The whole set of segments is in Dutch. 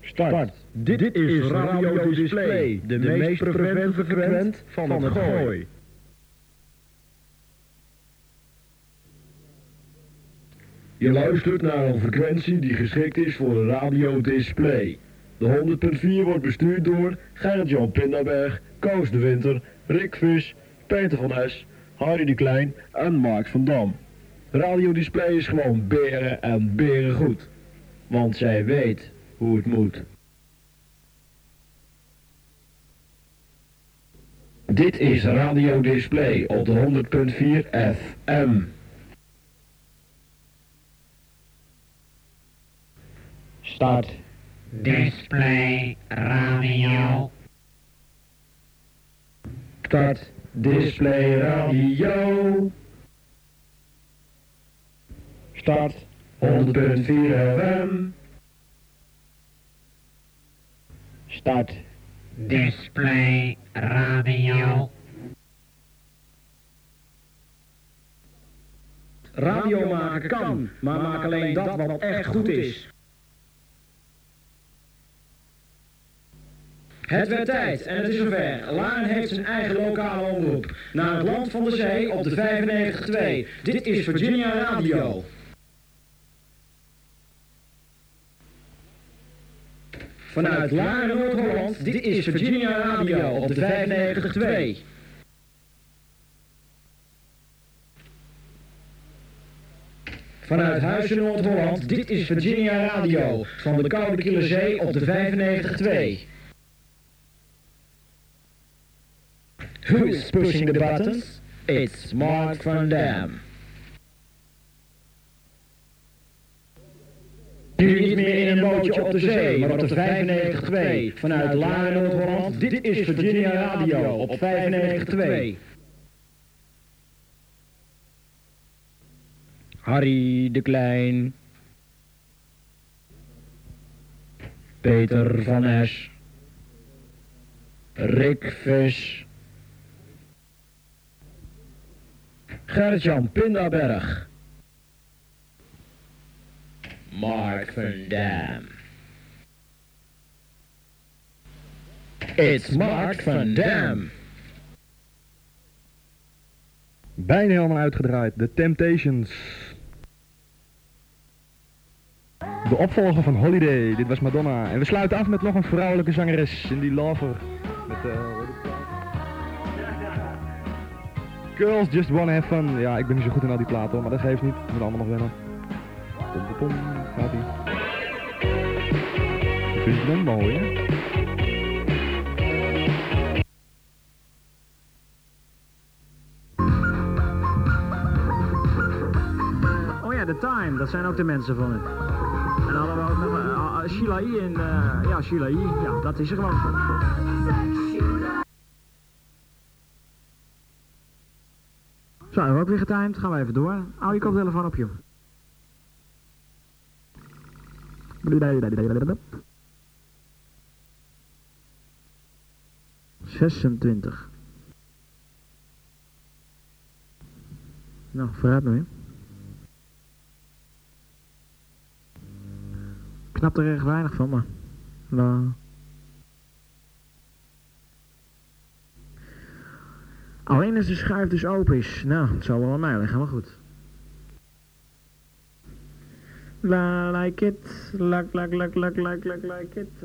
Start. Dit is Radio Display, de meest prevente frequent van het Gooi. Je luistert naar een frequentie die geschikt is voor een Radio Display. De 100.4 wordt bestuurd door Gerrit-Jan Pindaberg, Koos de Winter, Rick Vis, Peter van Es, Harry de Klein en Mark van Dam. Radio Display is gewoon beren en beren goed. Want zij weet hoe het moet. Dit is Radio Display op de 100.4 FM. Start. Display Radio. Start. Display Radio. Start. 100.4 FM. Start. Display Radio. Radio maken kan, maar maak alleen dat wat echt goed is. Het werd tijd en het is zover. Laren heeft zijn eigen lokale omroep. Naar het land van de zee op de 95.2. Dit is Virginia Radio. Vanuit Laren, Noord-Holland, dit is Virginia Radio op de 95.2. Vanuit Huizen, Noord-Holland, dit is Virginia Radio van de Koude Kieler op de 95.2. Who is pushing the buttons? It's Mark van Dam. Nu niet meer in een bootje op de zee, maar op de 95.2. Vanuit Laren, Noord-Holland, dit is Virginia Radio op 95.2. Harry de Klein. Peter van Es. Rick Vis. Gerrit-Jan Pindaberg. Mark van Dam. It's Mark van Dam. Bijna helemaal uitgedraaid, The Temptations. De opvolger van Holiday, dit was Madonna. En we sluiten af met nog een vrouwelijke zangeres, Cyndi Lauper. Met Girls Just Wanna Have Fun. Ja, ik ben niet zo goed in al die platen hoor, maar dat geeft niet. We moeten allemaal nog wennen. Pom pom pom, gaat ie. Dat vind je dan mooi hè? Oh ja, The Time, dat zijn ook de mensen van het. En dan hadden we ook nog Sheila E. en ja, Sheila E. Ja, dat is er gewoon. Zo, hebben we ook weer getimed. Gaan we even door. Hou je koptelefoon op, joh. ...26. Nou, vooruit nu, hè. Ik snap er erg weinig van, maar... Nou... Alleen als de schuif dus open is. Nou, het zal wel aan mij liggen, maar goed. Like it, like it.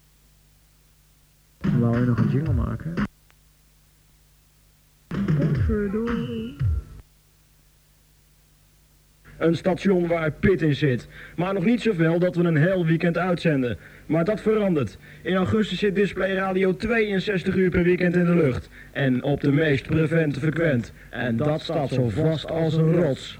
Wou je nog een jingle maken? Potverdorie. Een station waar Pit in zit. Maar nog niet zoveel dat we een heel weekend uitzenden. Maar dat verandert. In augustus zit Display Radio 62 uur per weekend in de lucht. En op de meest prevente frequent. En dat staat zo vast als een rots.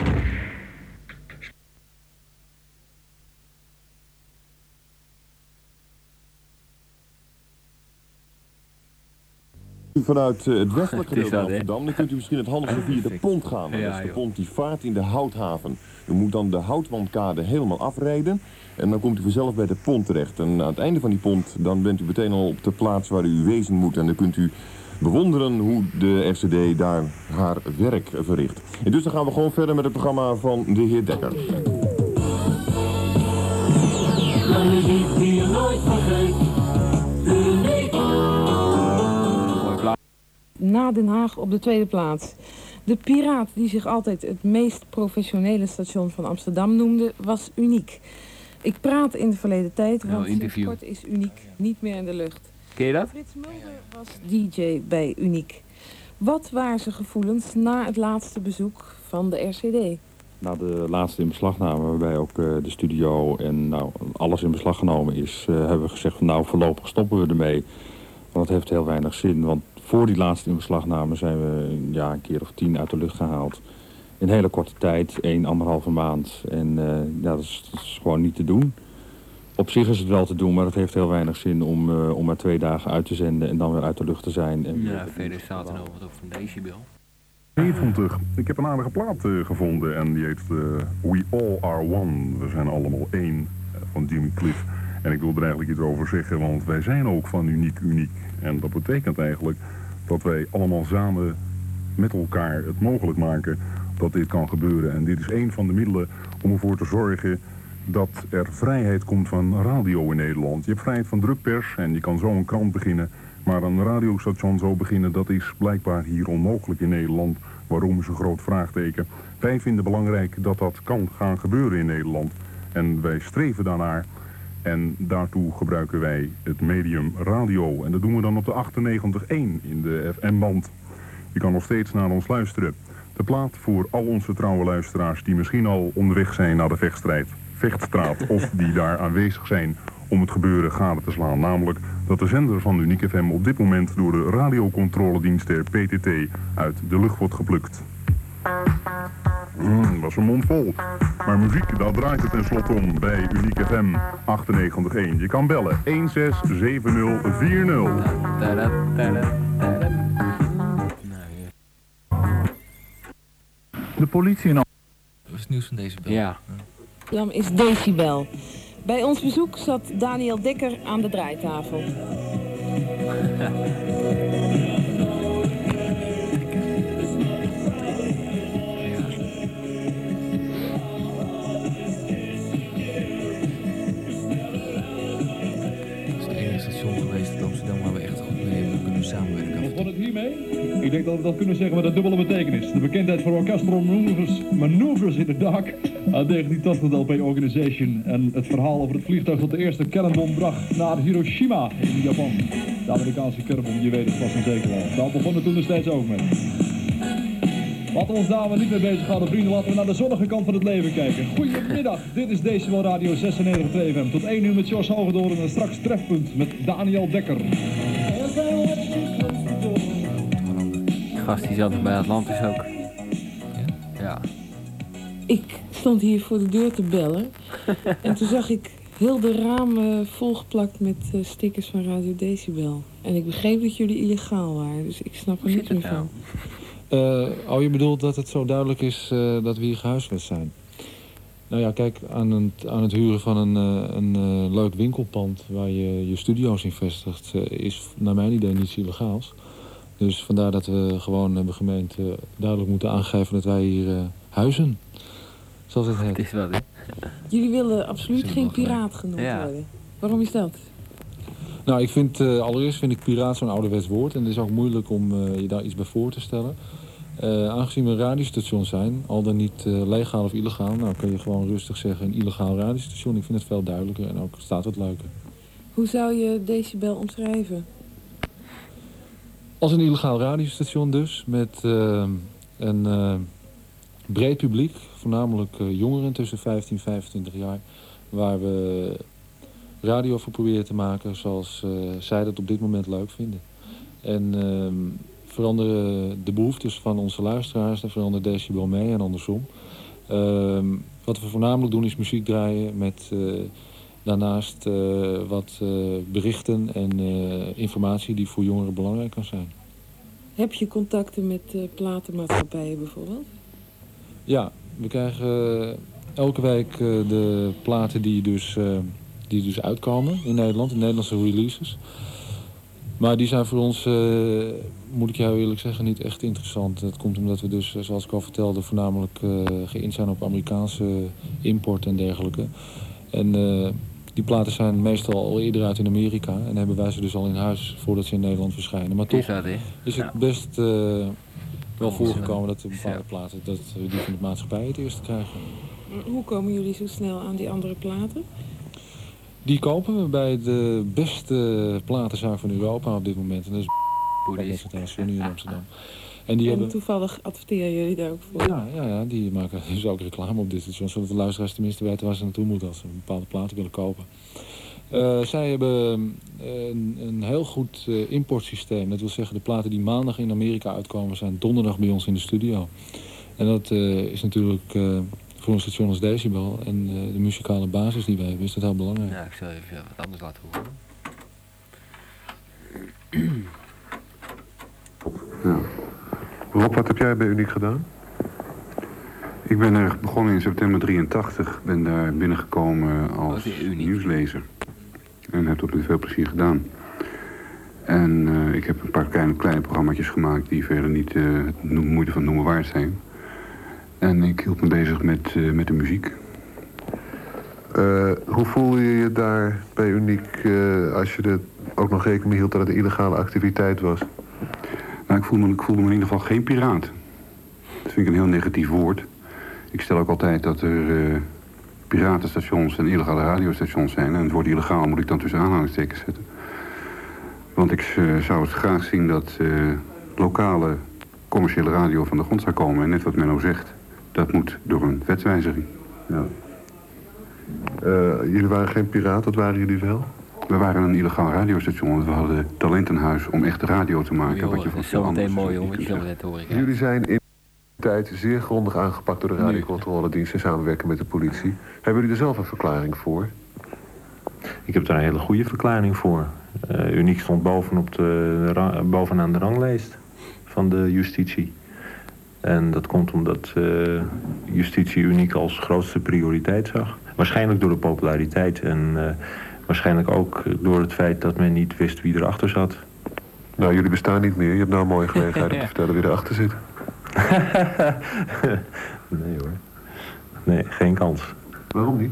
Vanuit het westelijke gedeelte van Amsterdam, dan kunt u misschien het handigste via de pont gaan. Dat is de pont die vaart in de Houthaven. U moet dan de Houtwandkade helemaal afrijden en dan komt u vanzelf bij de pont terecht. En aan het einde van die pont, dan bent u meteen al op de plaats waar u wezen moet. En dan kunt u bewonderen hoe de RCD daar haar werk verricht. En dus dan gaan we gewoon verder met het programma van de heer Dekker. De muziek die je nooit vergeet. Uniek. Na Den Haag op de tweede plaats. De Piraat, die zich altijd het meest professionele station van Amsterdam noemde, was uniek. Ik praat in de verleden tijd, want sinds kort is uniek niet meer in de lucht. Ken je dat? Frits Mulder was DJ bij uniek. Wat waren zijn gevoelens na het laatste bezoek van de RCD? Na de laatste inbeslagname, waarbij ook de studio en alles in beslag genomen is, hebben we gezegd van voorlopig stoppen we ermee. Want het heeft heel weinig zin, want voor die laatste inbeslagname zijn we een keer of 10 uit de lucht gehaald. In hele korte tijd, 1,5 maand. En dat is gewoon niet te doen. Op zich is het wel te doen, maar het heeft heel weinig zin om maar 2 dagen uit te zenden en dan weer uit de lucht te zijn. En verder staat er nog wat op van Decibel. 70. Ik heb een aardige plaat gevonden en die heet We All Are One. We zijn allemaal één, van Jimmy Cliff. En ik wil er eigenlijk iets over zeggen, want wij zijn ook van uniek. En dat betekent eigenlijk dat wij allemaal samen met elkaar het mogelijk maken dat dit kan gebeuren. En dit is een van de middelen om ervoor te zorgen dat er vrijheid komt van radio in Nederland. Je hebt vrijheid van drukpers en je kan zo een krant beginnen. Maar een radiostation zo beginnen, dat is blijkbaar hier onmogelijk in Nederland. Waarom is een groot vraagteken. Wij vinden belangrijk dat dat kan gaan gebeuren in Nederland. En wij streven daarnaar. En daartoe gebruiken wij het medium radio. En dat doen we dan op de 98.1 in de FM-band. Je kan nog steeds naar ons luisteren. De plaat voor al onze trouwe luisteraars die misschien al onderweg zijn naar de vechtstraat. Of die daar aanwezig zijn om het gebeuren gade te slaan. Namelijk dat de zender van Uniek FM op dit moment door de radiocontroledienst der PTT uit de lucht wordt geplukt. Was een mond vol. Maar muziek, daar draait het tenslotte om bij Uniek FM 98.1. Je kan bellen 167040. De politie en al. Dat is het nieuws van Decibel. Ja. Dan is Decibel. Bij ons bezoek zat Daniel Dekker aan de draaitafel. Wat het hiermee? Ik denk dat we dat kunnen zeggen met een dubbele betekenis. De bekendheid voor orchestral maneuvers in het dak uit 1980 LP Organization. En het verhaal over het vliegtuig dat de eerste kernbom bracht naar Hiroshima in Japan. De Amerikaanse kernbom, je weet het vast en zeker wel. Daar begon het toen er steeds ook mee. Laten we ons daar maar niet mee bezighouden, vrienden. Laten we naar de zonnige kant van het leven kijken. Goedemiddag, dit is Decibel Radio 96.2 FM. Tot 1 uur met Jos Hogedoorn en straks Trefpunt met Daniel Dekker. Gast die zat bij Atlantis ook. Ja. Ik stond hier voor de deur te bellen. En toen zag ik heel de ramen volgeplakt met stickers van Radio Decibel. En ik begreep dat jullie illegaal waren, dus ik snap er niets meer van. Je bedoelt dat het zo duidelijk is dat we hier gehuisvest zijn? Nou ja, kijk, aan het huren van een leuk winkelpand waar je studio's in vestigt, is naar mijn idee niets illegaals. Dus vandaar dat we gewoon hebben gemeend duidelijk moeten aangeven dat wij hier huizen. Zoals het heet. Het is wel, hè? Jullie willen absoluut geen piraat genoemd worden. Waarom is dat? Nou, allereerst vind ik piraat zo'n ouderwets woord. En het is ook moeilijk om je daar iets bij voor te stellen. Aangezien we een radiostation zijn, al dan niet legaal of illegaal, nou kun je gewoon rustig zeggen een illegaal radiostation. Ik vind het veel duidelijker en ook staat het leuker. Hoe zou je Decibel omschrijven? Als een illegaal radiostation dus, met een breed publiek, voornamelijk jongeren tussen 15 en 25 jaar, waar we radio voor proberen te maken zoals zij dat op dit moment leuk vinden. En veranderen de behoeftes van onze luisteraars, daar verandert Decibel mee en andersom. Wat we voornamelijk doen is muziek draaien met daarnaast wat berichten en informatie die voor jongeren belangrijk kan zijn. Heb je contacten met platenmaatschappijen bijvoorbeeld? Ja, we krijgen elke week de platen die dus uitkomen in Nederland, de Nederlandse releases. Maar die zijn voor ons, moet ik jou eerlijk zeggen, niet echt interessant. Dat komt omdat we dus, zoals ik al vertelde, voornamelijk geïnt zijn op Amerikaanse import en dergelijke. En Die platen zijn meestal al eerder uit in Amerika. En hebben wij ze dus al in huis voordat ze in Nederland verschijnen. Maar toch is het best wel voorgekomen dat de bepaalde platen, dat die van de maatschappij het eerst krijgen. Hoe komen jullie zo snel aan die andere platen? Die kopen we bij de beste platenzaak van Europa op dit moment. En dat is nu in Amsterdam. En toevallig adverteren jullie daar ook voor? Ja, die maken dus ook reclame op dit station. Zodat de luisteraars tenminste weten waar ze naartoe moeten als ze een bepaalde platen willen kopen. Zij hebben een heel goed importsysteem. Dat wil zeggen, de platen die maandag in Amerika uitkomen zijn donderdag bij ons in de studio. En dat is natuurlijk voor een station als Decibel en de muzikale basis die wij hebben, is dat heel belangrijk. Ja, ik zal even wat anders laten horen. Ja. Rob, wat heb jij bij Uniek gedaan? Ik ben er begonnen in september 83. Ben daar binnengekomen als nieuwslezer. En heb dat met veel plezier gedaan. En ik heb een paar kleine programma's gemaakt die verder niet de moeite van noemen waard zijn. En ik hield me bezig met de muziek. Hoe voel je je daar bij Uniek als je er ook nog rekening mee hield dat het een illegale activiteit was? Nou, ik voelde me in ieder geval geen piraat. Dat vind ik een heel negatief woord. Ik stel ook altijd dat er piratenstations en illegale radiostations zijn. En het woord illegaal moet ik dan tussen aanhalingstekens zetten. Want ik zou het graag zien dat lokale commerciële radio van de grond zou komen. En net wat Menno zegt, dat moet door een wetswijziging. Ja. Jullie waren geen piraat, wat waren jullie wel? We waren een illegaal radiostation, want we hadden talent in huis om echt radio te maken. Joh, wat je dat is zo meteen mooi, jongen, wat je zo net hoor ik. Jullie zijn in de tijd zeer grondig aangepakt door de radiocontroledienst in samenwerking met de politie. Hebben jullie er zelf een verklaring voor? Ik heb daar een hele goede verklaring voor. Uniek stond bovenaan de ranglijst van de justitie. En dat komt omdat justitie Uniek als grootste prioriteit zag. Waarschijnlijk door de populariteit en waarschijnlijk ook door het feit dat men niet wist wie erachter zat. Nou, jullie bestaan niet meer. Je hebt nou een mooie gelegenheid om te vertellen wie erachter zit. Nee hoor. Nee, geen kans. Waarom niet?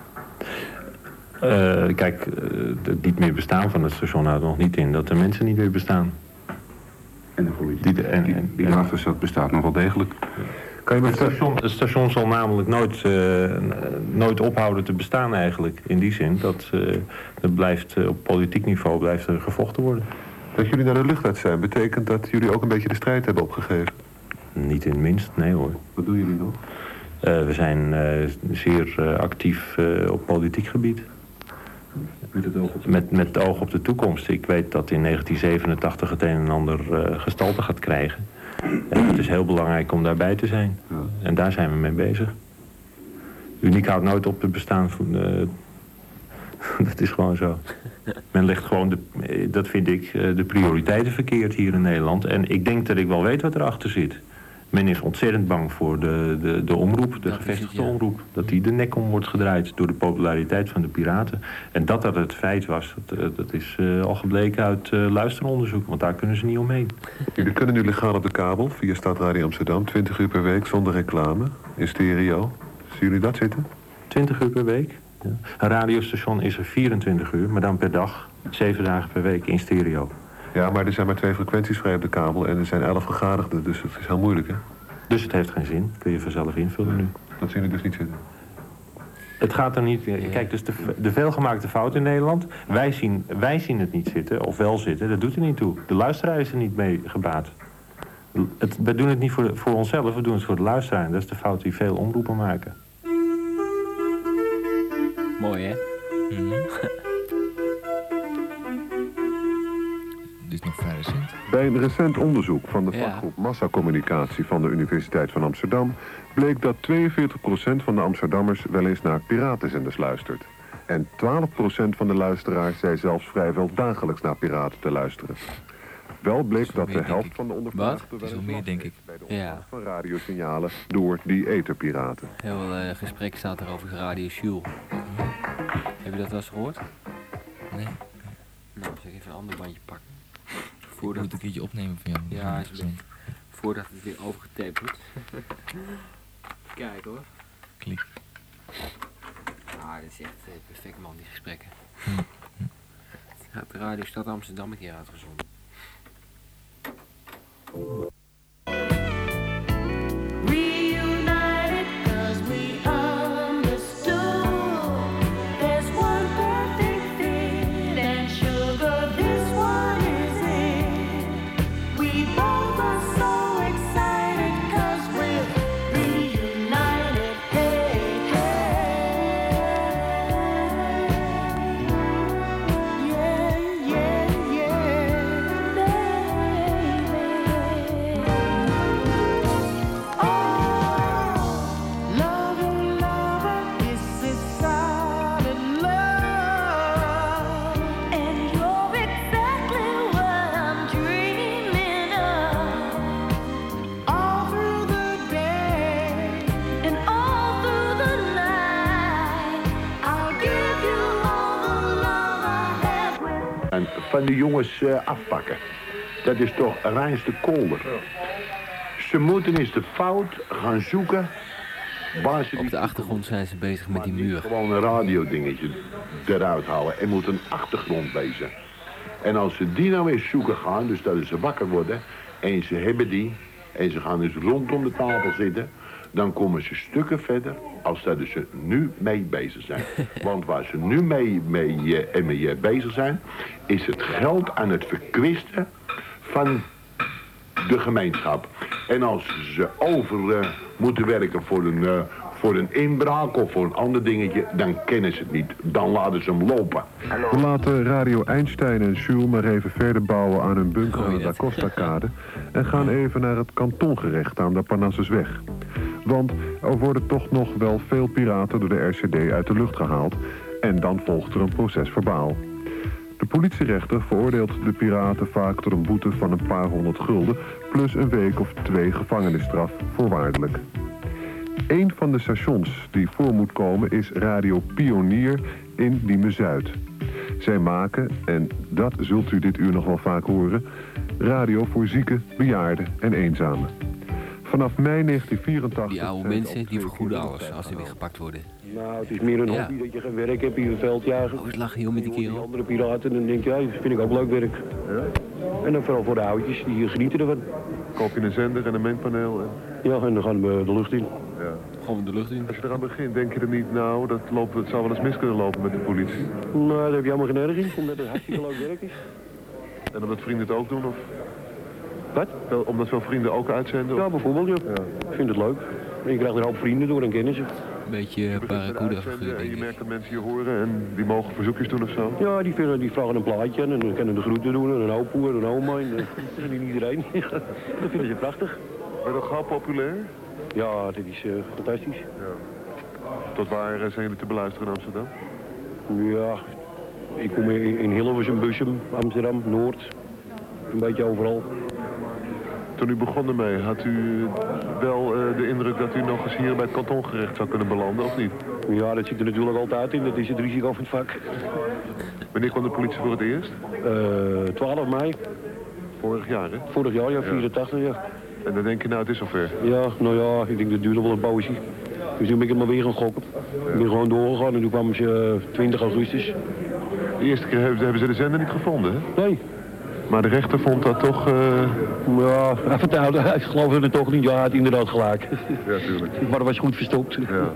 Kijk, het niet meer bestaan van het station houdt nog niet in dat de mensen niet meer bestaan. En de politie. Die erachter bestaat nog wel degelijk. Kan je het station zal namelijk nooit ophouden te bestaan eigenlijk. In die zin dat het blijft op politiek niveau blijft er gevochten worden. Dat jullie naar de lucht uit zijn, betekent dat jullie ook een beetje de strijd hebben opgegeven? Niet in het minst, nee hoor. Wat doen jullie nog? We zijn zeer actief op politiek gebied. Met het oog op de toekomst. Ik weet dat in 1987 het een en ander gestalte gaat krijgen. En het is heel belangrijk om daarbij te zijn. Ja. En daar zijn we mee bezig. Uniek houdt nooit op te bestaan. Dat is gewoon zo. Men legt gewoon, dat vind ik, de prioriteiten verkeerd hier in Nederland. En ik denk dat ik wel weet wat erachter zit. Men is ontzettend bang voor de omroep, de gevestigde omroep. Dat die de nek om wordt gedraaid door de populariteit van de piraten. En dat het feit was, dat is al gebleken uit luisteronderzoek. Want daar kunnen ze niet omheen. Jullie kunnen nu legaal op de kabel via Stadradio Amsterdam. 20 uur per week zonder reclame. In stereo. Zien jullie dat zitten? 20 uur per week? Ja. Een radiostation is er 24 uur, maar dan per dag. 7 dagen per week in stereo. Ja, maar er zijn maar 2 frequenties vrij op de kabel en er zijn 11 gegadigden, dus het is heel moeilijk, hè? Dus het heeft geen zin. Kun je vanzelf invullen nu. Dat zien we dus niet zitten. Het gaat er niet... Kijk, dus de veelgemaakte fout in Nederland. Wij zien het niet zitten, of wel zitten. Dat doet er niet toe. De luisteraar is er niet mee gebaat. We doen het niet voor onszelf, we doen het voor de luisteraar. Dat is de fout die veel omroepen maken. Mooi, hè? Dit is nog vrij recent. Bij een recent onderzoek van de vakgroep Massacommunicatie van de Universiteit van Amsterdam bleek dat 42% van de Amsterdammers wel eens naar piratenzenders luistert. En 12% van de luisteraars zei zelfs vrijwel dagelijks naar piraten te luisteren. Wel bleek dat de helft van de ondervraagden wel eens meer, denk ik. Bij de opvang van radiosignalen door die etherpiraten. Heel veel gesprek staat er over Radio Jules. Heb je dat wel eens gehoord? Nee. Nou, zal ik even een ander bandje pakken. Ik moet een keertje opnemen van jou. Ja, is goed. Voordat het weer overgetaped wordt. Kijk hoor. Klik. Ah, Ja, dat is echt perfect man, die gesprekken. Gaat de Radio Stad Amsterdam een keer uitgezonden. Reunited 'cause we understood there's one perfect fit and sugar, this one is it. We both are so excited 'cause we're reunited. Hey, hey. Yeah, yeah, yeah, baby. Lover, lover, this is solid love, and you're exactly what I'm dreaming of. All through the day and all through the night, I'll give you all the love I have with. En van de jongens afpakken. Dat is toch Rijnste Kolder. Ze moeten eens de fout gaan zoeken. Waar ze Op de achtergrond zijn ze bezig met die muur. gewoon een radiodingetje eruit halen en moet een achtergrond wezen. En als ze die nou eens zoeken gaan, dus dat ze wakker worden en ze hebben die en ze gaan dus rondom de tafel zitten, dan komen ze stukken verder als dat ze nu mee bezig zijn. Want waar ze nu mee bezig zijn, is het geld aan het verkwisten van de gemeenschap. En als ze over moeten werken voor een inbraak of voor een ander dingetje, dan kennen ze het niet. Dan laten ze hem lopen. We laten Radio Einstein en Jules maar even verder bouwen aan hun bunker aan de Da Costa-kade en gaan even naar het kantongerecht aan de Parnassusweg. Want er worden toch nog wel veel piraten door de RCD uit de lucht gehaald en dan volgt er een proces verbaal. De politierechter veroordeelt de piraten vaak tot een boete van een paar honderd gulden plus een week of 2 gevangenisstraf voorwaardelijk. Een van de stations die voor moet komen is Radio Pionier in Diemen-Zuid. Zij maken, en dat zult u dit uur nog wel vaak horen, radio voor zieken, bejaarden en eenzamen. Vanaf mei 1984... Die oude mensen, die vergoeden alles als ze weer gepakt worden. Nou, het is meer een hobby dat je geen werk hebt, hier een veldjager. Oh, het lachen heel met die kerel. Die andere piraten, dan denk je, ja, dat vind ik ook leuk werk. Ja? En dan vooral voor de oudjes, die genieten ervan. Koop je een zender en een mengpaneel? Ja, en dan gaan we de lucht in. Ja. Gewoon de lucht in. Als je eraan begint, denk je er niet, nou, het zou wel eens mis kunnen lopen met de politie. Nou, daar heb je allemaal geen erg in, omdat het hartstikke leuk werk is. En omdat vrienden het ook doen, of? Wat? Omdat veel vrienden ook uitzenden? Ja, bijvoorbeeld, ja. Ik vind het leuk. En je krijgt er een hoop vrienden door en kennis. Een beetje Barracuda-figuur, en je merkt dat mensen je horen en die mogen verzoekjes doen of zo? Ja, die vragen een plaatje en dan kunnen de groeten doen en een opoe en een oma. En niet iedereen. Dat vinden ze prachtig. Ben je nog gauw populair? Ja, dit is fantastisch. Ja. Tot waar zijn jullie te beluisteren in Amsterdam? Ja, ik kom in Hilversum, Bussum, Amsterdam, Noord. Een beetje overal. Toen u begon ermee, had u wel de indruk dat u nog eens hier bij het kantongerecht zou kunnen belanden, of niet? Ja, dat zit er natuurlijk altijd in. Dat is het risico van het vak. Wanneer kwam de politie voor het eerst? 12 mei. Vorig jaar, hè? Vorig jaar, ja, 84, ja. En dan denk je, nou, het is zover? Ja, nou ja, ik denk dat duurde wel een poosje. Dus toen ben ik maar weer gaan gokken. Ik ben gewoon doorgegaan en toen kwamen ze 20 augustus. De eerste keer hebben ze de zender niet gevonden, hè? Nee. Maar de rechter vond dat toch... Ja, hij vertelde, ik geloof het toch niet. Ja, hij had inderdaad gelijk. Ja, tuurlijk. Maar dat was goed verstopt. Ja.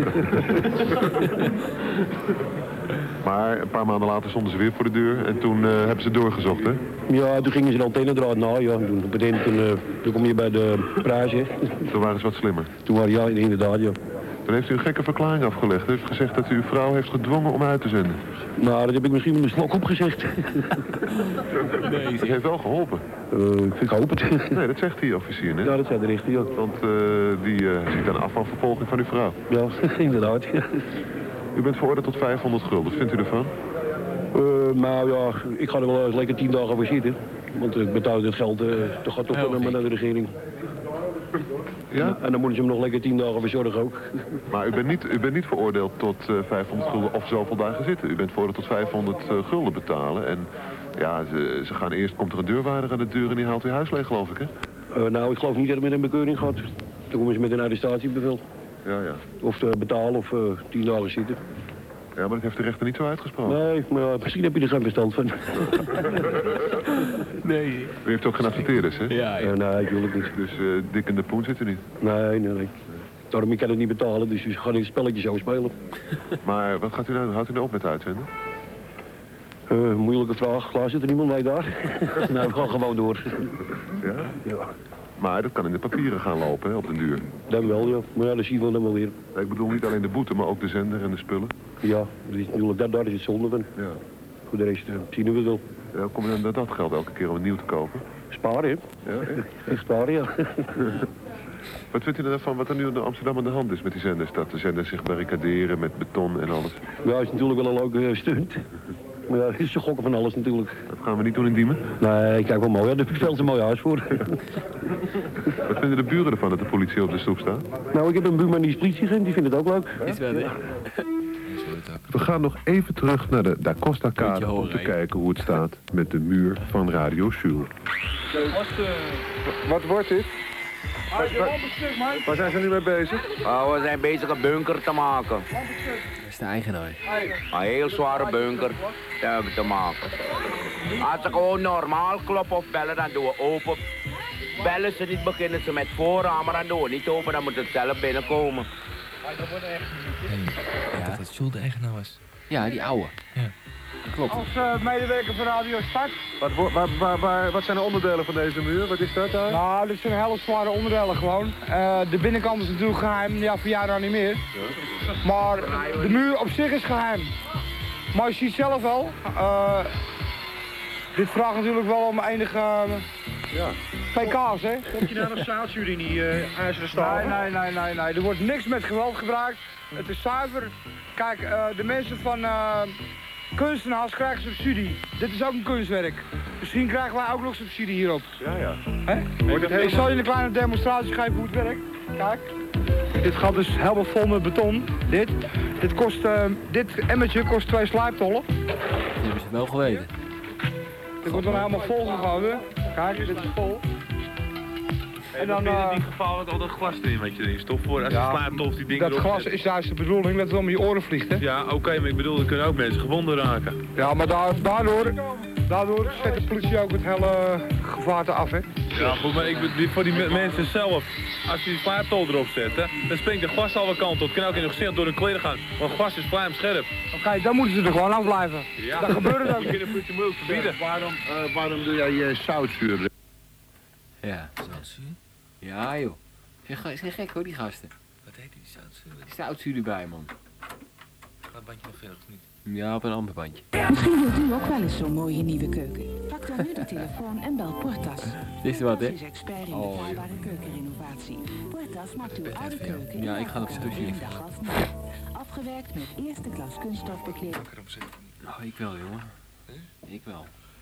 Maar een paar maanden later stonden ze weer voor de deur en toen hebben ze doorgezocht, hè? Ja, toen gingen ze de antennedraad na, ja. Toen kom je bij de prijs, hè. Toen waren ze wat slimmer? Toen waren, ja, inderdaad, ja. Toen heeft u een gekke verklaring afgelegd. U heeft gezegd dat u uw vrouw heeft gedwongen om uit te zenden. Nou, dat heb ik misschien met een slok opgezegd. Nee, dat heeft wel geholpen. Ik hoop het. Nee, dat zegt die officier, hè? Ja, dat zei de rechter, ja. Want die ziet dan af van vervolging van uw vrouw. Ja, inderdaad. U bent veroordeeld tot 500 gulden. Wat vindt u ervan? Nou ja, ik ga er wel lekker 10 dagen voor zitten. Want ik betaal dit geld, dat gaat toch wel naar de regering. Ja? En dan moeten ze hem nog lekker 10 dagen verzorgen ook. Maar u bent niet veroordeeld tot 500 gulden of zoveel dagen zitten. U bent veroordeeld tot 500 gulden betalen. En ja, ze gaan eerst, komt er een deurwaarder aan de deur en die haalt uw huis leeg, geloof ik, hè? Nou, ik geloof niet dat het met een bekeuring gaat. Dan komen ze met een arrestatiebevel. Ja, ja. Of betalen of 10 dagen zitten. Ja, maar dat heeft de rechter niet zo uitgesproken. Nee, maar misschien heb je er geen verstand van. Nee. U heeft ook geen adverteerders, hè? Ja. Nee, natuurlijk niet. Dus Dick en de Poen zitten niet? Nee. Daarom ik kan het niet betalen, dus we gaan in het spelletje zo spelen. Maar wat gaat u nou? Houdt u nou op met uitzenden? Moeilijke vraag. Klaar zit er niemand mee daar? Nou, we gaan gewoon door. Ja? Ja. Maar dat kan in de papieren gaan lopen, hè, op den duur. Dan wel, ja. Maar ja, dat zien we dan wel weer. Nee, ik bedoel niet alleen de boete, maar ook de zender en de spullen. Ja, dat is natuurlijk, daar is het zonde van. Ja. Voor de rest zien we wel. Ja, kom je dan met dat geld elke keer om een nieuw te kopen? Sparen, hè? Ja, echt sparen, ja. Wat vindt u er van wat er nu in Amsterdam aan de hand is met die zenders? Dat de zenders zich barricaderen met beton en alles? Ja, dat is natuurlijk wel een leuke stunt. Maar ja, ze gokken van alles natuurlijk. Dat gaan we niet doen in Diemen? Nee, kijk wel mooi. Ja, daar heb ik veel te mooi huis voor. Wat vinden de buren ervan dat de politie op de stoep staat? Nou, ik heb een buurman die is politieagent, die vindt het ook leuk. Is wel, hè? We gaan nog even terug naar de Da Costa-kade om te kijken hoe het staat met de muur van Radio Jules. Wat wordt dit? Waar zijn ze nu mee bezig? We zijn bezig een bunker te maken. Dat is de eigenaar. Een heel zware bunker te maken. Als ze gewoon normaal kloppen of bellen, dan doen we open. Bellen ze niet, beginnen ze met voorraam, maar dan doen we niet open, dan moet het zelf binnenkomen. Dat het Jules de eigenaar was. Ja, die oude. Ja. Klopt. Als medewerker van Radio Start. Wat zijn de onderdelen van deze muur? Wat is dat daar? Nou, dit zijn hele zware onderdelen gewoon. De binnenkant is natuurlijk geheim, ja, voor jou nou niet meer. Ja. Maar de muur op zich is geheim. Maar je ziet zelf wel, dit vraagt natuurlijk wel om enige PK's, hè. Komt je nou nog zoutzuur in die ijzeren staven? Nee. Er wordt niks met geweld gebruikt. Het is zuiver. Kijk, de mensen van kunstenaars krijgen subsidie. Dit is ook een kunstwerk. Misschien krijgen wij ook nog subsidie hierop. Ja. Hè? Ik zal je een kleine demonstratie geven hoe het werkt. Kijk. Dit gaat dus helemaal vol met beton. Dit emmertje kost 2 slijptollen. Die hebben ze wel geweten. Dit wordt dan helemaal vol gehouden. Kijk, dit is vol. En dan in die geval het altijd glas erin wat je erin stopt voor als je slaapt of die dingen. Dat glas is juist de bedoeling dat het om je oren vliegt, hè? Ja, oké, maar ik bedoel, er kunnen ook mensen gewonden raken. Ja, maar daardoor zet de politie ook het hele gevaarte af, hè? Ja, goed, maar voor die mensen zelf, als je die slaaptol erop zet, dan springt de glas alle kanten op. Het kan ook in de gezicht door hun kleren gaan, want glas is vlijmscherp. Oké, dan moeten ze er gewoon af blijven. Ja. Dat gebeurt ook. Je kunt de politie moeilijk verbieden. Waarom doe jij zoutzuur? Ja. Zoutzuur? Ja, joh. Is geen gek hoor, die gasten. Wat heet die zoutzuur? Die zoutzuur erbij, man. Gaat het bandje nog verder of niet? Ja, op een ander bandje. Misschien wilt u ook wel eens zo'n mooie nieuwe keuken. Pak dan nu de telefoon en bel Portas. Is er wat, hè? Portas is expert in betaalbare keukenrenovatie. Portas maakt uw oude keuken. Ja, ik ga nog sushi even. Afgewerkt met eerste klas kunststof bekleed. Oh, ik wel, jongen. Ik wel.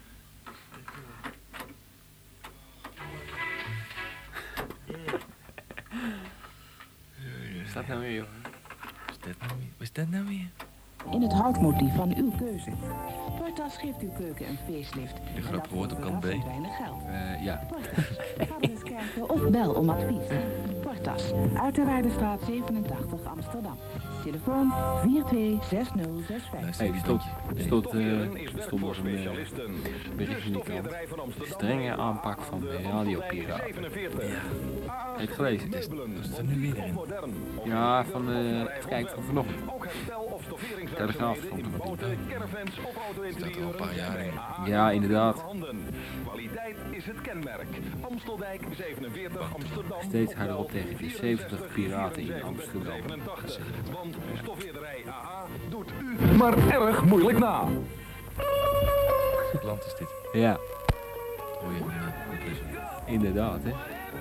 Wat staat nou weer, jongen? Wat is dat nou weer? In het houtmotief van uw keuze. Portas geeft uw keuken een facelift. De grap hoort op kant B. Weinig geld. Ja. Portas. Ga eens kijken of bel om advies. Portas. Uit de Waardenstraat 87 Amsterdam. Telefoon 426065. Hey, stond nog een berichtje in de krant. Strenge aanpak van de radiopiraten. Ja. Heb je het gelezen? Dat is er nu weer in. Ja, kijk, van vanochtend. Telegraaf stond er nog in. Dat staat er al een paar jaar in. Ja, inderdaad. Kwaliteit is het kenmerk. Amsteldijk 47 Amsterdam. Steeds harder op tegen de 70 piraten in Amsterdam. Want stofweerderij AA doet u maar erg moeilijk na. Het land is dit. Ja. Hoor je hem inderdaad, hè.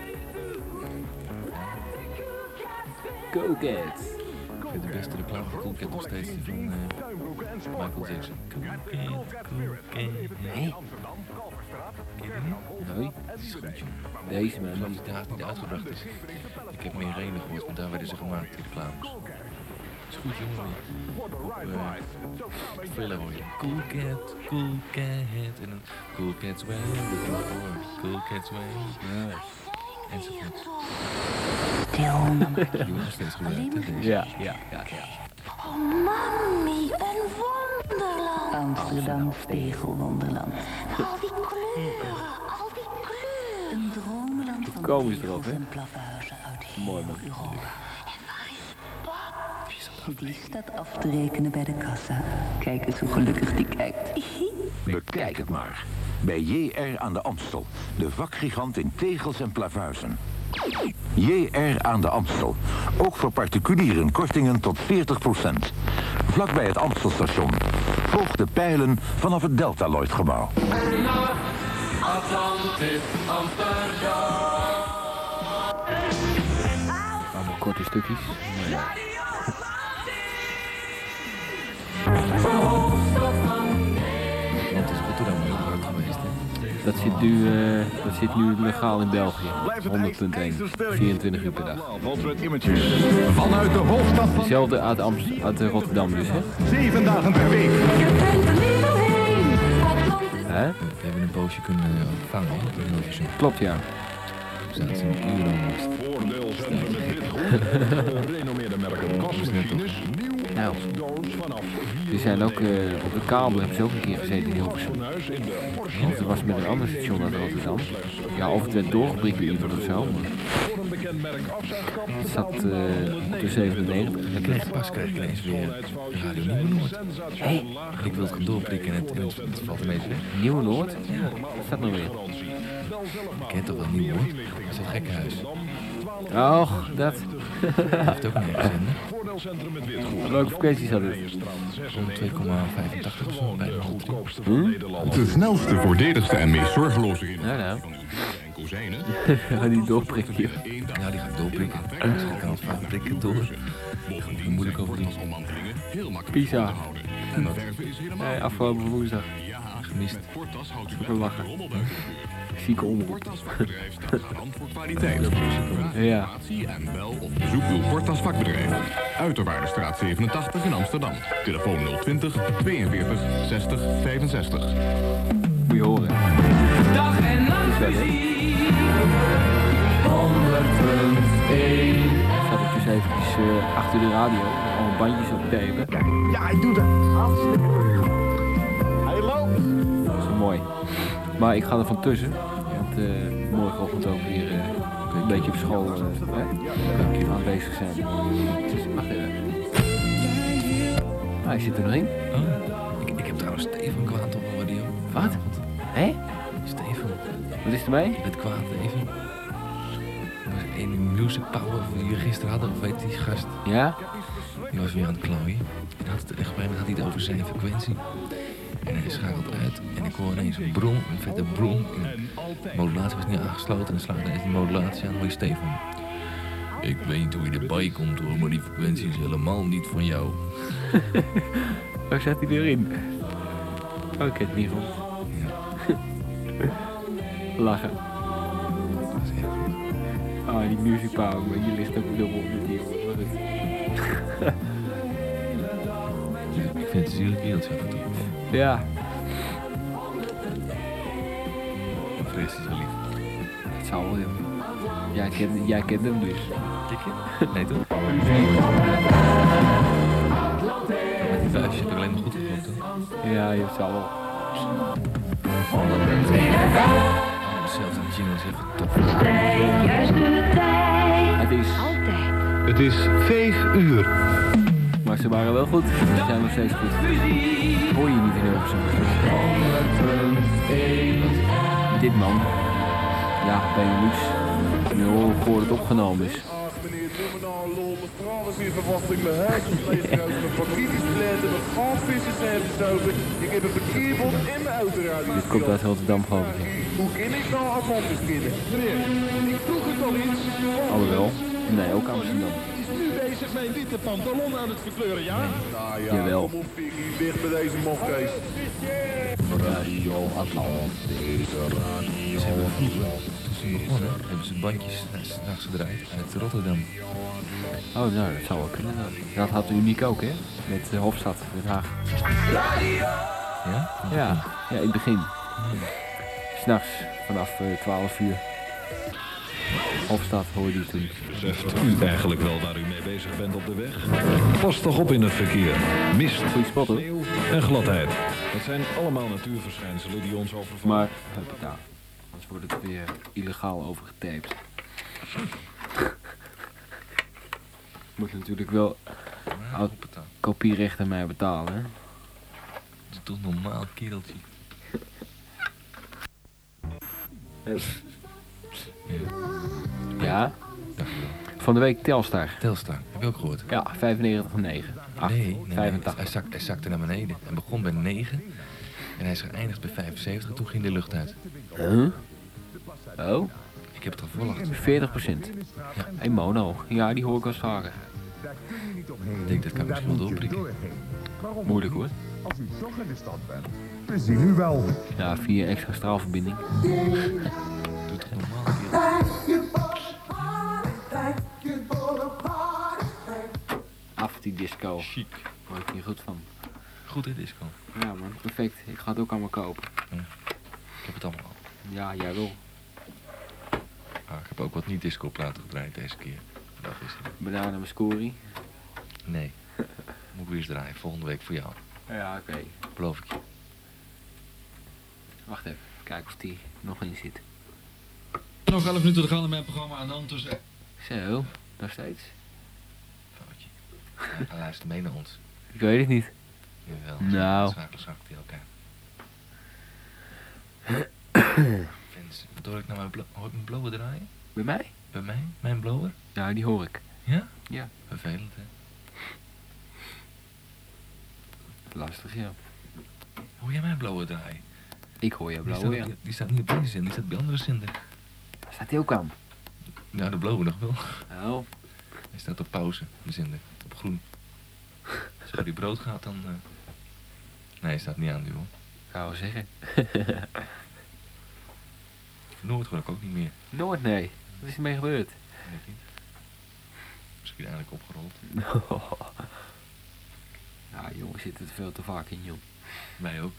Go Cats. Ik vind de beste reclame van Cool Cat nog steeds die van Michael Jackson. Cool Cat. Nee. Nee? Dat is goed, joh. Deze man. Die daar niet uitgebracht is. Ik heb meer reden gehoord, maar daar werden ze gemaakt, die reclames. Dat is goed, jongen. Op Thriller hoor je. Cool Cat, Cool Cat. En dan Cool Cat's Way. Cool Cat's Way. Ja. Enzovoort. Die wordt nog steeds gebruikt. Ja. Oh, mami, een wonderland. Amsterdam Spiegelwonderland. Al die kleuren, al die kleuren. Een dromenland van Komen ze erop, hè? en plavuizen uit Mooi, man. heel Europa. Die staat af te rekenen bij de kassa. Kijk eens hoe gelukkig die kijkt. Bekijk het maar. Bij JR aan de Amstel. De vakgigant in tegels en plavuizen. JR aan de Amstel. Ook voor particulieren kortingen tot 40%. Vlakbij het Amstelstation. Volg de pijlen vanaf het Deltaloid-gebouw. Atlantis, Amsterdam. Allemaal korte stukjes. Het is Rotterdam heel hard geweest, hè? Dat zit nu legaal in België. 100.1. 24 uur per dag. Vanuit de hoofdstad van... Hetzelfde uit Rotterdam dus, hè? 7 dagen per week. Hè? We hebben een poosje kunnen vangen, hè? Klopt, ja. We zaten in een uur almost. Voordeelcentrum met dit goed. Gerenommeerde merken kostmachines. Nou, ze zijn ook op de kabel, hebben ze ook een keer gezeten in Hilversum. Of er was met een ander station uit Rotterdam. Ja, of het werd doorgeprikt in ieder of zo. Het zat op de 97. Pas krijg ik ineens weer Radio Nieuwe Noord. Hé, ik wil het gaan doorprikken en het valt een beetje weg. Nieuwe Noord? Ja. Wat staat nou weer? Ik ken toch wel Nieuw Noord? Dat is het gekkenhuis. Och, dat. Heeft ook niks in, hè? Welke frequenties had het? Om 2,85 of zo, bij de De snelste, voordeligste en meest zorgeloze in. Nou. Ga die doorprikken. Ja, die ga ik doorprikken. Ik kan het vaak prikken door. Ik ga moeilijk over doen. Pisa. Nee, afgelopen woensdag. Gemist. Even lachen. Zieke omroep. Voor kwaliteit. Ja. En bel of bezoek uw Portas vakbedrijf. Uiterwaardenstraat 87 in Amsterdam. Telefoon 020 42 60 65. Moet je horen. Dag en nacht muziek. 100.1. Ik zat ook dus eventjes achter de radio. Allemaal bandjes op tapen. Ja, ik doe dat. Hij loopt. Dat is mooi. Maar ik ga er van tussen. Want morgenochtend ook weer een beetje op school aanwezig zijn. Wacht even. Hij zit er nog in. Oh, ik heb trouwens Steven kwaad op de radio. Wat? Hé? Steven. Wat is er mee? Het kwaad even. Er was een music power die we gisteren hadden, of weet die gast? Ja? Die was weer aan het klooien. En had hij het over zijn frequentie. En hij schakelt uit en ik hoor ineens een bron, een vette bron. De modulatie was niet aangesloten en dan slaat ineens de modulatie aan. Hoor je Stefan. Ik weet niet hoe je erbij komt hoor, maar die frequentie is helemaal niet van jou. Waar zat hij erin? Oh, ik heb het niet van. Ja. Lachen. Ah, die music power, maar je ligt ook dubbel op de deal. Ik vind het een zielig beeld af en toe. Ja. Vrees is wel lief. Het zal wel, jij kent hem dus. Nee toch? Met die vuistje heb ik alleen maar goed geklopt, hè? Ja, je zal wel. Zelfs de jingle is even top. Juist de tijd. Het is... Altijd. Het is 5 uur. Maar ze waren wel goed. Ze zijn nog steeds goed. Hoor je niet in Hilversum. Dit man. Ja, Benelux. Nu hoor het opgenomen is. Met verwachting mijn huisvleesruis, mijn familiespletten, mijn gaafvissen zijn gestoken. Ik heb een parkeerbon en mijn autoradio. Dit komt uit Rotterdam, geloof ik. Hoe kan ik nou Atlantis binnen? Meneer, ik vroeg het al iets. Alhoewel. Nee, ook Amsterdam. Is nu bezig mijn witte pantalon aan het verkleuren, ja? Nou ja, jawel. Kom op, Piggy, weg met deze mofkees. Radio Atlantis. Ze hebben vroeger, toen ze begonnen, hebben ze bandjes s'nachts gedraaid uit Rotterdam. Oh, nou, dat zou wel kunnen. Dat had Uniek ook, hè? Met Hofstad, Den Haag. Ja? Ja, in het begin. S'nachts, vanaf 12 uur. Hofstad hoorde die toen. Beseft u eigenlijk wel waar u mee bezig bent op de weg? Pas toch op in het verkeer. Mist, sneeuw en gladheid. Dat zijn allemaal natuurverschijnselen die ons overvallen. Maar, huppata. Anders wordt het weer illegaal overgetaped. Moet natuurlijk wel kopierecht aan mij betalen, hè? Dat is toch normaal, kereltje. Ja? Van de week Telstar. Telstar, heb je ook gehoord? Ja, 95,9. Nee, 85. Hij zakte naar beneden. Hij begon bij 9 en hij is geëindigd bij 75 en toen ging de lucht uit. Huh? Oh? Ik heb het al voorlacht. 40%. Ja. Hey, mono. Ja, die hoor ik wel eens vaker. Ik denk dat kan ik misschien wel doorprikken. Moeilijk hoor. Als u toch in de stad bent, we zien u wel. Ja, via extra straalverbinding. Doe het normaal. Af die disco. Chic. Daar word ik niet goed van. Goed in disco. Ja man, perfect. Ik ga het ook allemaal kopen. Ja. Ik heb het allemaal al. Ja, jij wil. Ah, ik heb ook wat niet-disco platen gedraaid deze keer. Dat is het. Banana Muscuri? Nee. Moet ik weer eens draaien. Volgende week voor jou. Ja, oké. Beloof ik je. Wacht even. Kijken of die nog in zit. Nog 11 minuten te gaan in mijn programma aan de hand tussen... Zo, nog steeds. Foutje. Hij luistert mee naar ons. Ik weet het niet. Jawel. Nou. Schakelen die elkaar. Vince, hoor ik nou mijn blower draaien? Bij mij? Bij mij? Mijn blower? Ja, die hoor ik. Ja? Ja. Vervelend, hè? Lastig, ja. Hoor jij mijn blower draaien? Ik hoor jouw blower, ja. Die staat niet op deze zender, die staat bij andere zender. Staat die ook aan? Nou, de blower nog wel. Oh. Hij staat op pauze, de zender. Op groen. Als die brood gaat, dan... Nee, hij staat niet aan nu, hoor. Gaan we zeggen. Noord hoor ik ook niet meer. Noord, nee. Wat is er mee gebeurd? Weet ik niet. Misschien eigenlijk opgerold. Ja, jongens, zitten er veel te vaak in, joh. Wij ook.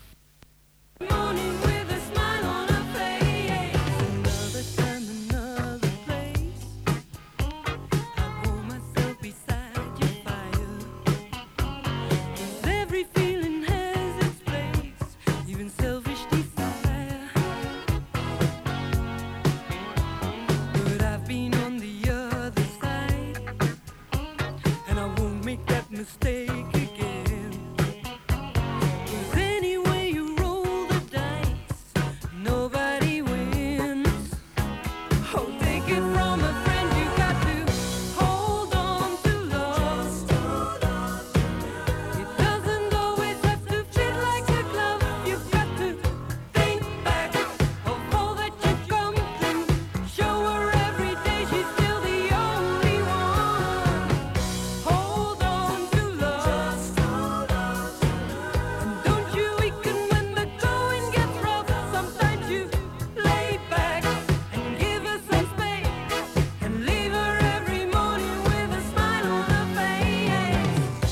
Mistake again. 'Cause anyway you roll the dice, nobody wins. Oh, take it from a friend, you got to hold on to love. It doesn't always have to fit like a glove. You've got to think back of all that you've come through. Show her every day she's still the only one. Hold on to love. And don't you weaken when the going gets rough. Sometimes you lay back and give her some space and leave her every morning with a smile on her face.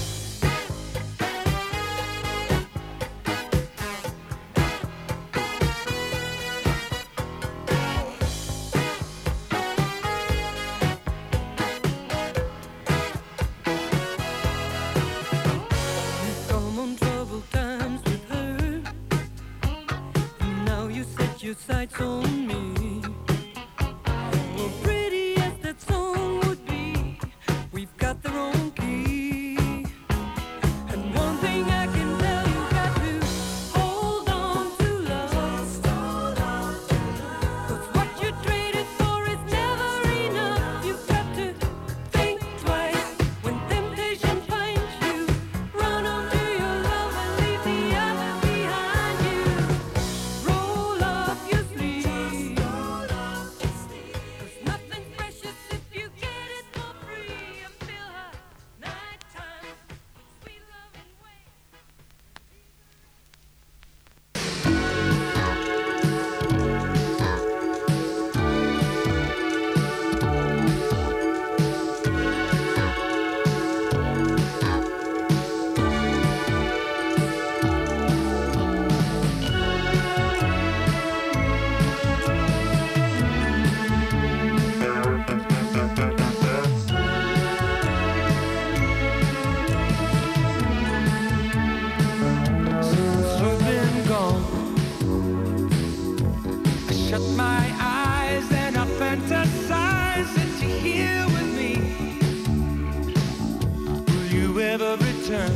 You've come on troubled times with her, and now you set your sights on me. Well, pretty as that song would be, we've got the wrong key. And one thing I can tell you, got to hold on to love. 'Cause what you traded for is never enough. You've got to think twice when temptation finds you. Run on to your love and leave the other behind you. Roll up your sleeves. return.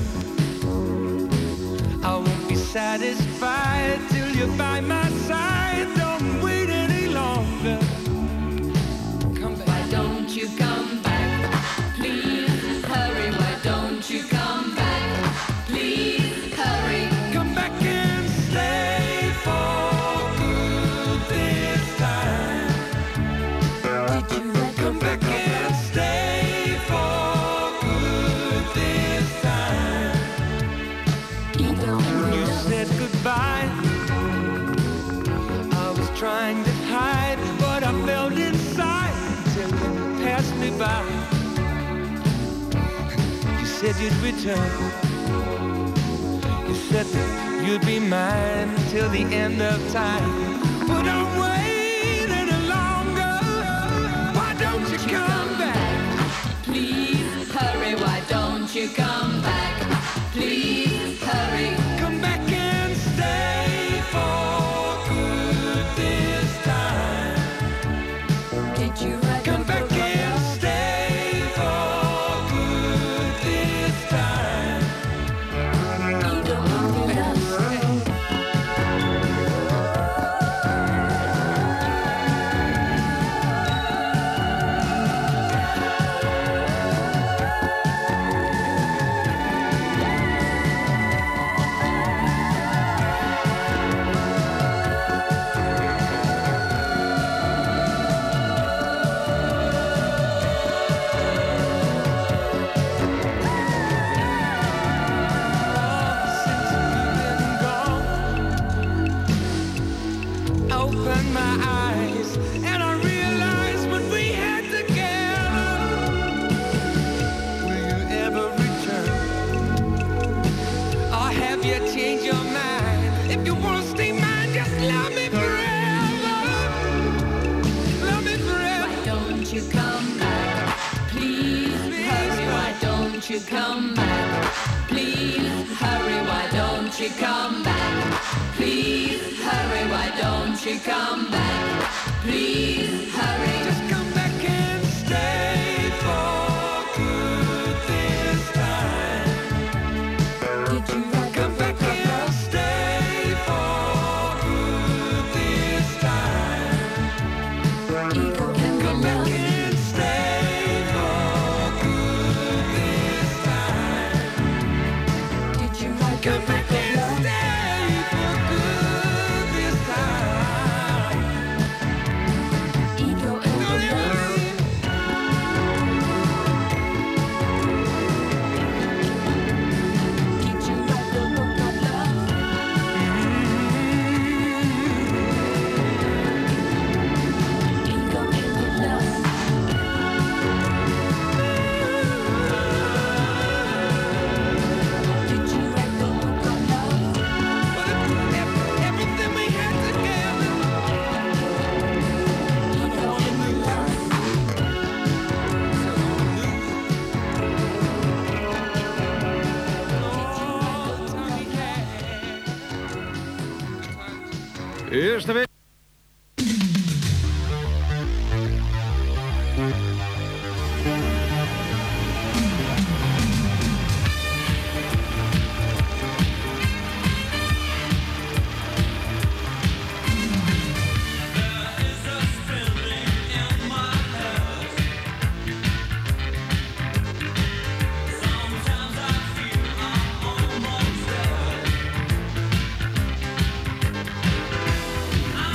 I won't be satisfied till you're by my side. Don't wait any longer. Come back. Why don't you come back? Please hurry. Why don't you come back? Please hurry. Come back and stay for good this time. Did you come back and stay for good this time? You said goodbye. I was trying to hide what I felt inside till you passed me by. You said you'd return. You said that you'd be mine till the end of time. But don't wait any longer. Why don't you come back? Please hurry. Why don't you come back? Please hurry. Come back and stay for good this time. Did you come back and stay for good this time? Opened my eyes and I realized what we had together. Will you ever return? Or have you changed your mind? If you want to stay mine, just love me forever. Love me forever. Why don't you come back? Please hurry. Why don't you come back? Please hurry. Why don't you come back? Please hurry. Why don't you come back? Please hurry. Just come back and stay for good this time. Did you come back and stay for good this time? Come back and stay for good this time. Did you come back and stay for good this time? Ego and Did you write the book of love? Ego and love. Did you write the book of love? Everything we had together. Ego and love. Eerste week. I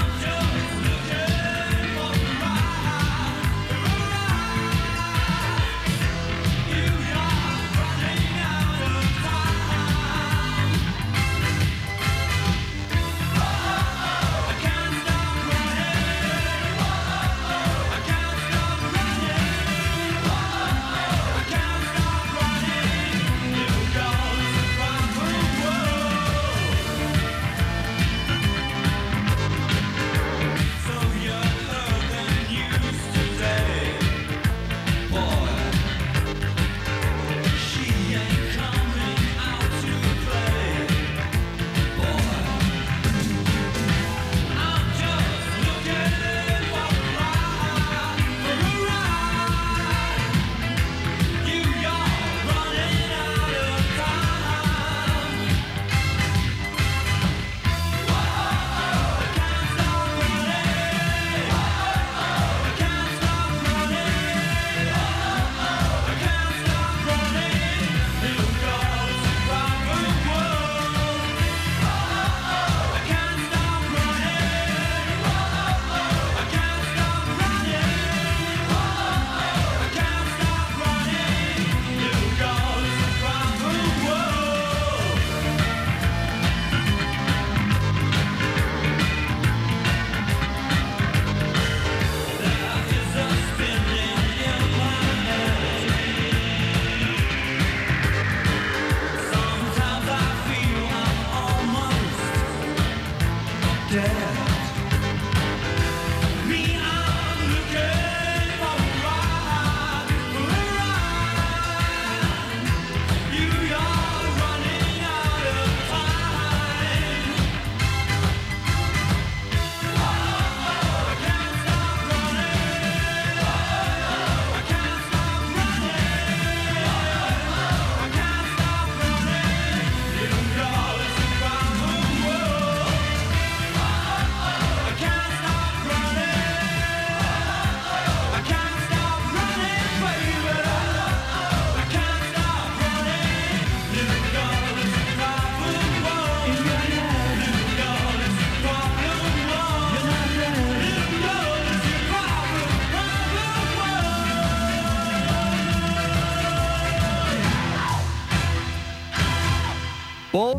Paul?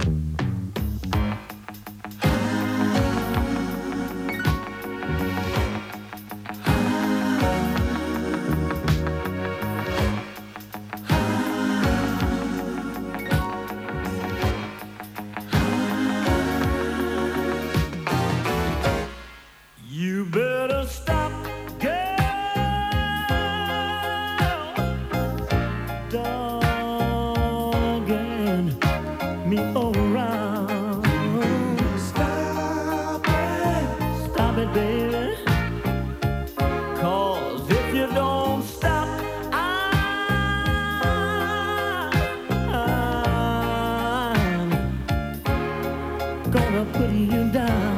You better stop, girl, dogging me around. Stop it, baby. 'Cause if you don't stop, I'm gonna put you down.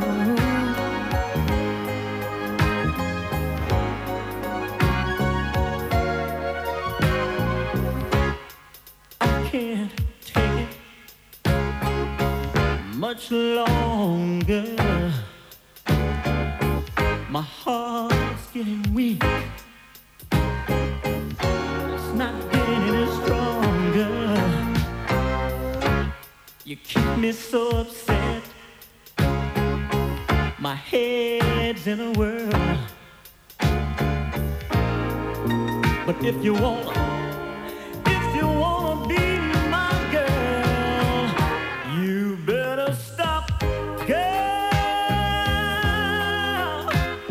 Can't take it much longer. My heart's getting weak. It's not getting any stronger. You keep me so upset. My head's in a whirl. But if you wanna be my girl, you better stop, girl,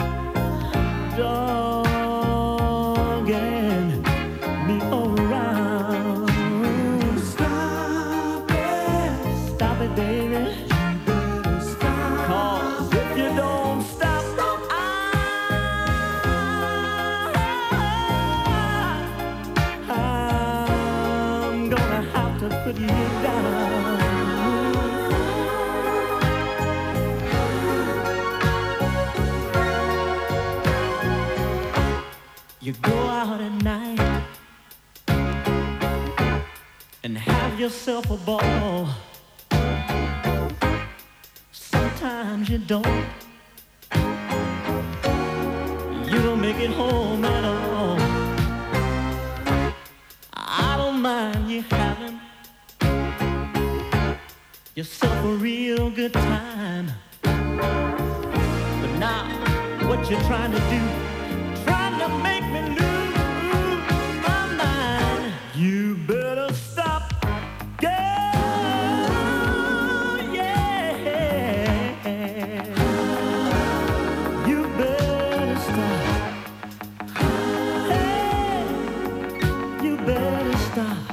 dogging me around. Stop it, baby. You better stop. 'Cause if you don't stop, I'm gonna have to put you down. You go out at night and have yourself a ball. Sometimes you don't. You don't make it home at all. I don't mind you having yourself a real good time. But now, what you're trying to do, trying to make me lose my mind. You better stop, girl, yeah. You better stop. Hey, you better stop.